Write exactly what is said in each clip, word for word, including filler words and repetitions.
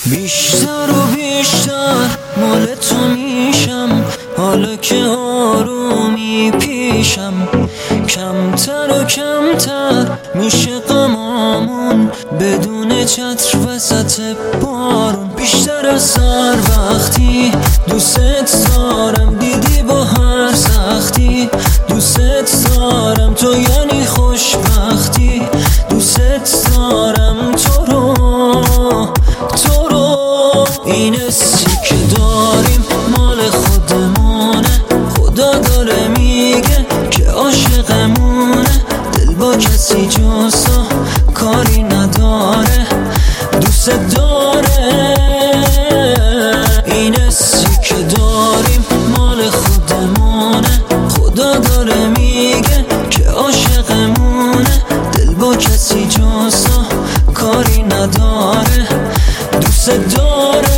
بیشتر و بیشتر مال تو میشم، حالا که آرومی پیشم. کمتر و کمتر میشه غمامون بدون چتر وسط بارون. بیشتر از هر وقتی دوست دارم، دیدی با هر سختی دوست دارم. تو یعنی خوشبختی، دوست دارم تو رو تو رو. این حسی که داریم مال خودمونه، خدا داره میگه که عاشقمونه. دل با کسی جز تو کاری نداره، دوست داره. این حسی که داریم مال خودمونه، خدا داره میگه که عاشقمونه. دل با کسی جز تو کاری نداره، دوست داره.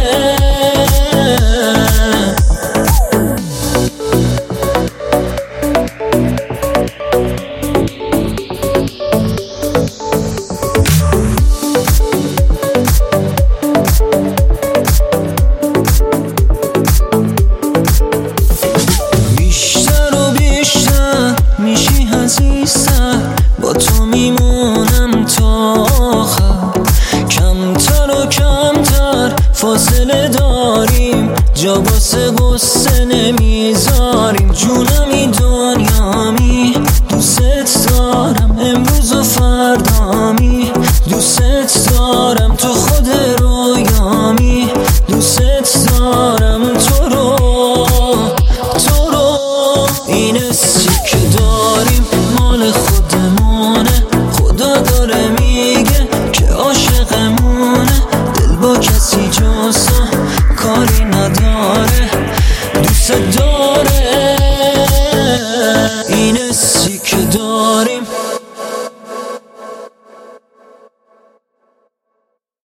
بیشتر و بیشتر میشی عزیزتر، با تو میمونم تا آخر. کمتر و کمتر فاصله داریم، جا واسه غصه نمیذاریم. جونمی دنیامی دوست دارم، امروز و فردامی دوست دارم. تو خود رویامی دوست دارم تو رو تو رو. این حسی که داریم مال خودمونه، خدا داره میگه که عاشقمونه. دل با کسی جز تو کاری نداره، دوست داره.